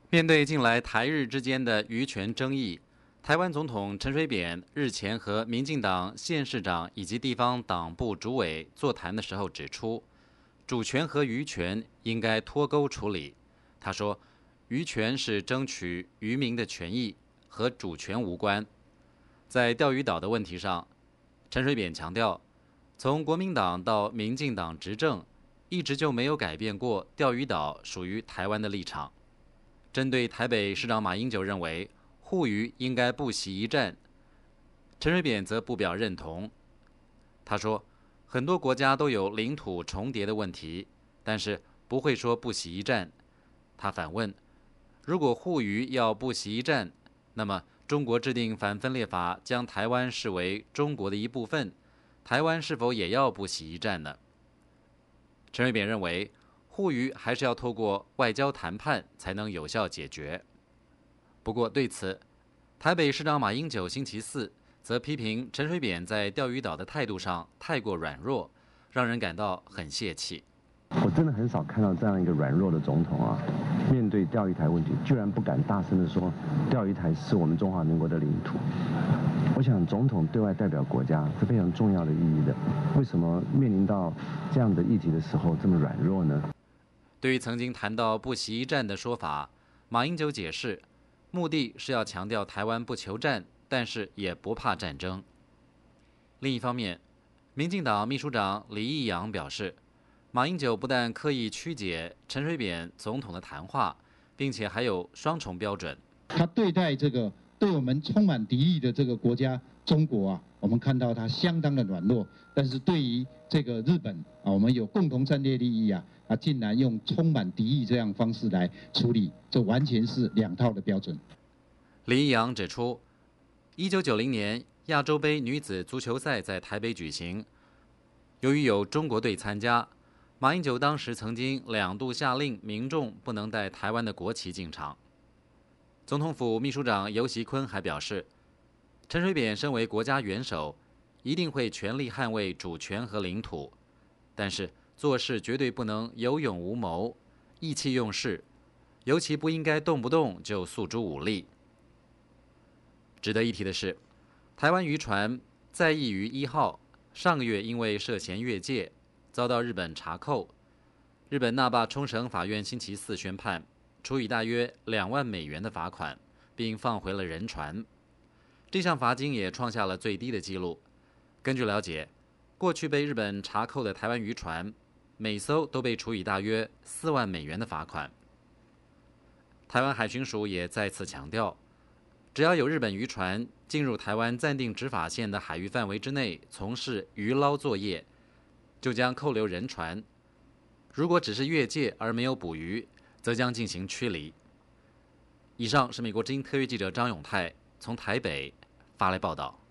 面对近来台日之间的渔权争议，台湾总统陈水扁日前和民进党县市长以及地方党部主委座谈的时候指出，主权和渔权应该脱钩处理。他说，渔权是争取渔民的权益，和主权无关。在钓鱼岛的问题上，陈水扁强调，从国民党到民进党执政，一直就没有改变过钓鱼岛属于台湾的立场。针对台北市长马英九认为护渔应该不惜一战，陈水扁则不表认同。他说，很多国家都有领土重叠的问题，但是不会说不惜一战。他反问，如果护渔要不惜一战，那么中国制定反分裂法将台湾视为中国的一部分，台湾是否也要不惜一战呢？陈水扁认为，护渔还是要透过外交谈判才能有效解决。不过对此，台北市长马英九星期四则批评陈水扁在钓鱼岛的态度上太过软弱，让人感到很泄气。 我真的很少看到这样一个软弱的总统啊，面对钓鱼台问题，居然不敢大声地说钓鱼台是我们中华民国的领土。我想总统对外代表国家是非常重要的意义的，为什么面临到这样的议题的时候这么软弱呢？ 对于曾经谈到不惜一战的说法，马英九解释，目的是要强调台湾不求战，但是也不怕战争。另一方面，民进党秘书长李义洋表示，马英九不但刻意曲解陈水扁总统的谈话，并且还有双重标准。 他对待这个对我们充满敌意的这个国家中国啊，我们看到他相当的软弱，但是对于这个日本啊，我们有共同战略利益啊，竟然用充满敌意这样方式来处理，这完全是两套的标准。 李义洋指出，1990年亚洲杯女子足球赛在台北举行，由于有中国队参加，马英九当时曾经2度下令民众不能带台湾的国旗进场。总统府秘书长游锡堃还表示，陈水扁身为国家元首，一定会全力捍卫主权和领土，但是做事绝对不能有勇无谋、意气用事，尤其不应该动不动就诉诸武力。值得一提的是，台湾渔船在役于1号上个月因为涉嫌越界，遭到日本查扣。日本那霸冲绳法院星期四宣判，处以大约2万美元的罚款，并放回了人船。这项罚金也创下了最低的纪录。根据了解，过去被日本查扣的台湾渔船，每艘都被处以大约4万美元的罚款。台湾海巡署也再次强调，只要有日本渔船进入台湾暂定执法线的海域范围之内从事渔捞作业，就将扣留人船。如果只是越界而没有捕鱼，则将进行驱离。以上是美国之音特约记者张永泰从台北发来报道。